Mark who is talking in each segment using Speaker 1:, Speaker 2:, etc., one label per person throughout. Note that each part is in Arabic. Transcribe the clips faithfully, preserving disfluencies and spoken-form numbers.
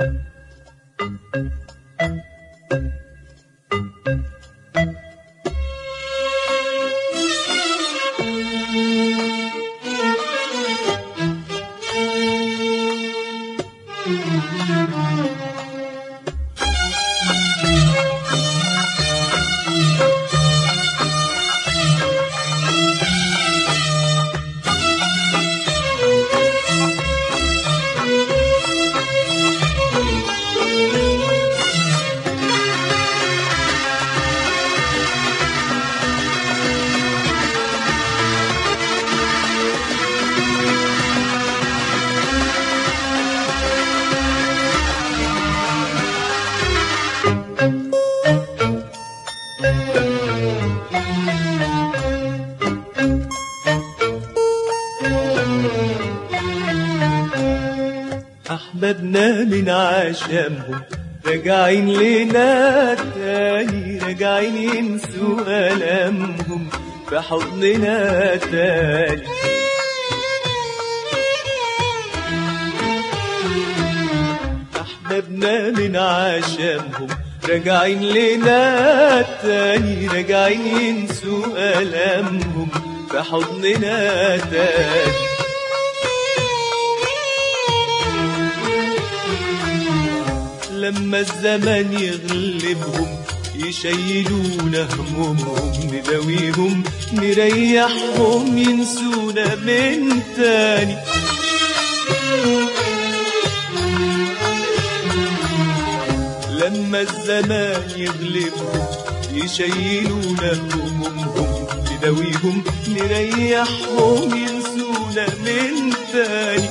Speaker 1: أحبابنا من عشمهم راجعين لنا تاني، راجعين ينسوا ألمهم في حضننا تاني. أحبابنا من عشمهم راجعين لنا تاني، راجعين ينسوا ألمهم في حضننا تاني. لما الزمن يغلبهم يشيلونا همومهم، نداويهم نريحهم ينسونا من تاني. لما الزمان يغلبهم يشيلونا همومهم، نداويهم نريحهم ينسونا من تاني.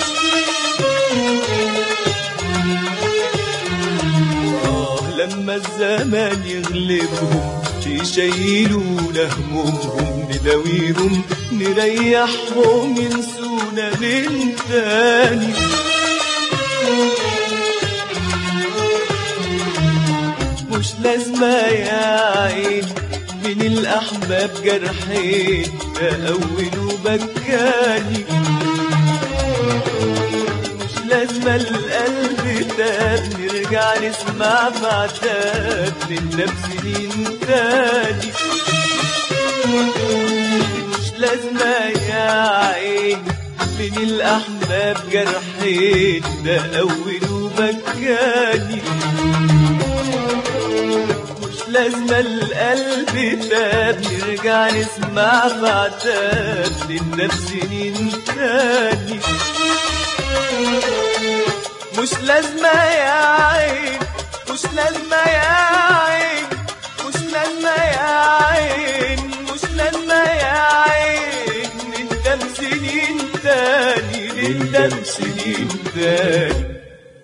Speaker 1: لما الزمان يغلبهم يشيلونا همومهم، نداويهم نريحهم ينسونا من تاني. مش لازمة يا عين من الأحباب جرحين تقولوا بكاني، لازمة القلب تاب نرجع نسمع في عتاب نندم سنين تاني. مش لازمة يا عين من الأحباب جرحين ده أول بكاني. مش لازمة القلب تاب نرجع نسمع في عتاب نندم سنين تاني. مش لازمة يا عين، مش لازمة يا عين، مش لازمة يا عين، مش لازمة يا عين، نندم سنين تاني، نندم سنين تاني.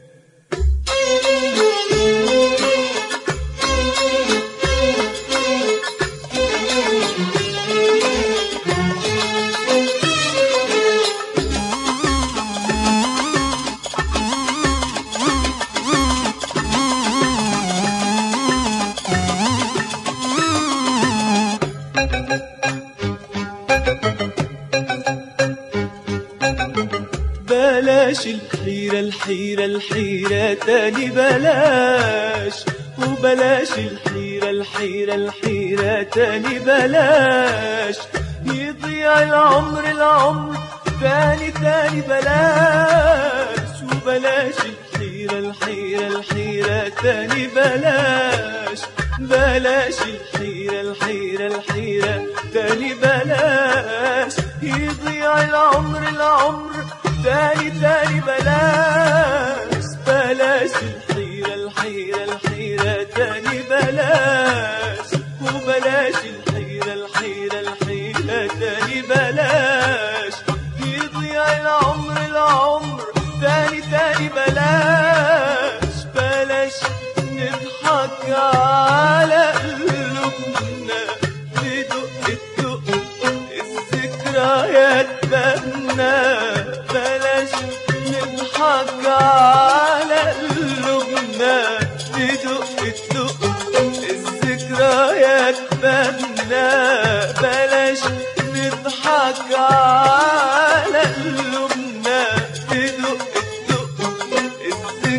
Speaker 1: بلاش الحيرة الحيرة الحيرة تاني بلاش، وبلاش الحيرة الحيرة الحيرة تاني بلاش، يضيع العمر العمر تاني تاني بلاش، وبلاش الحيرة الحيرة الحيرة تاني بلاش، بلاش الحيرة الحيرة الحيرة تاني بلاش، يضيع العمر العمر تاني تاني بلاش، بلاش الحيرة الحيرة الحيرة تاني بلاش، وبلاش الحيرة الحيرة الحيرة تاني بلاش، يضيع العمر العمر تاني تاني بلاش، بلاش نضحك على قلوبنا ندق الدق الذكريات بابنا، بلاش نضحك على قلوبنا ندق الدق الذكريات بابنا، بلاش نضحك على قلوبنا ندق الدق الذكريات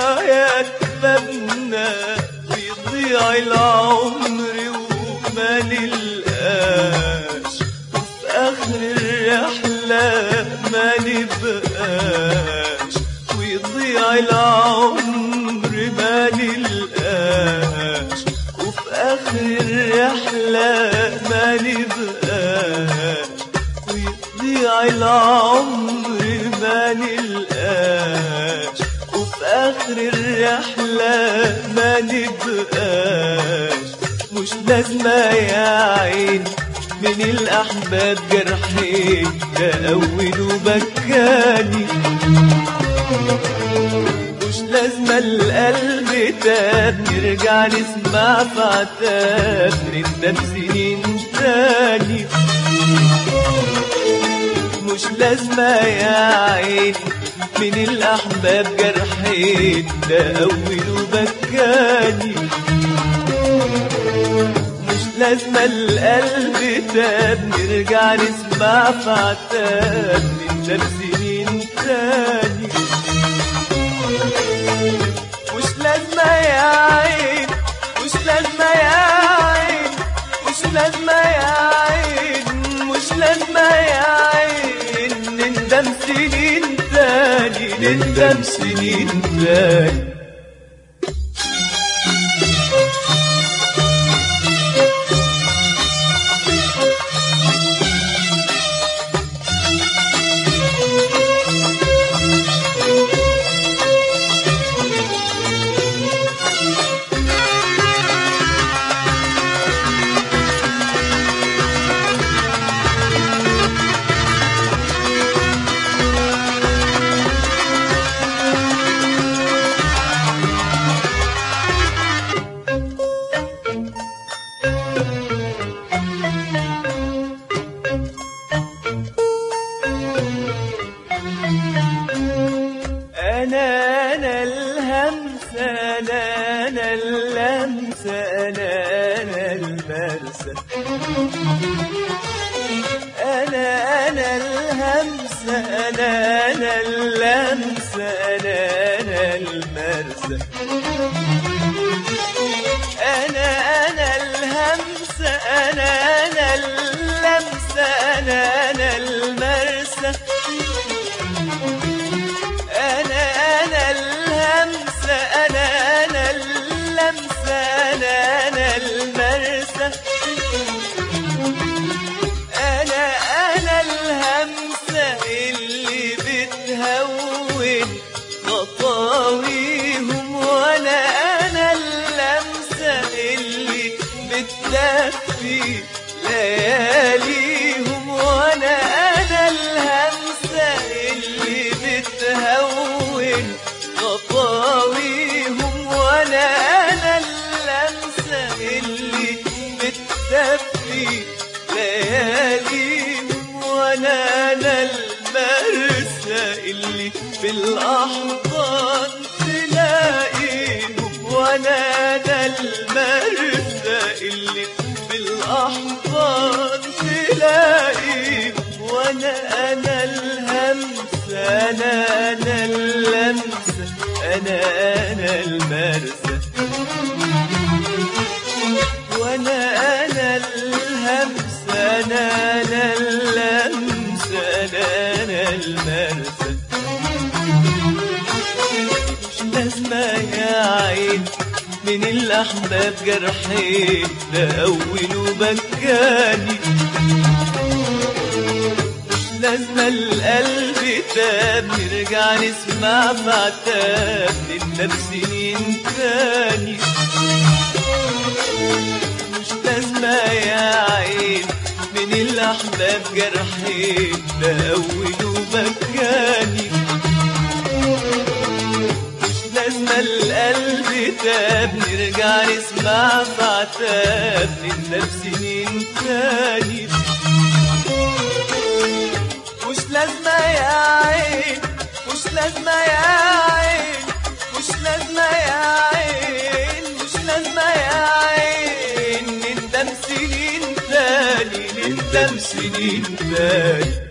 Speaker 1: الحكايات مبنى ويضيع العمر وما نلقاش وفي آخر الرحلة ما نبقاش ويضيع العمر ما نلقاش وفي آخر الرحلة ما نبقاش ويضيع العمر ما نلقاش وفي آخر الرحلة ما نبقاش مش لازمة يا عين من الأحباب جرحين ده أوله بكاني مش لازمة القلب تاب نرجع نسمع في عتاب نندم سنين تاني مش لازمة يا عين من الأحباب جرحين ده أوله بكاني مش لازمة القلب تاب نرجع نسمع في عتاب نندم سنين تاني مش لازمة يا عين مش لازمة يا عين مش لازمة يا عين مش لازمة يا عين نندم سنين تاني نندم سنين تاني أنا أنا الهمسة أنا أنا اللمسة أنا أنا المرسى أنا أنا الهمسة أنا أنا اللمسة أنا أنا المرسى أنا أنا الهمسة أنا أنا اللمسة أنا أنا المرسى أنا أنا الهمسة أنا أنا اللمسة أنا أنا المرسى أنا أنا الهمسة اللي بتهون خطاويهم وأنا أنا اللمسة اللي بتدفي لياليهم وأنا أنا الهمسة اللي بتهون خطاويهم وأنا أنا اللمسة اللي بتدفي لياليهم وأنا أنا المرسى اللي في الأحضان تلاقيهم وأنا أنا المرسى اللي في الأحضان تلاقيهم وأنا أنا الهمسة أنا أنا اللمسة أنا أنا المرسى وأنا أنا الهمسة أنا أنا اللمسة أنا أنا المرسى مش لازمة يا عين من الأحباب جرحين ده أوله بكاني مش لازمة القلب تاب نرجع نسمع في عتاب نندم سنين تاني مش لازمة يا عين من الأحباب جرحين ده أوله بكاني مش لازمة القلب تاب نرجع نسمع في عتاب نندم سنين تاني مش لازمة يا عين مش لازمة يا عين مش لازمة يا عين مش لازمة يا عين نندم سنين تاني نندم سنين تاني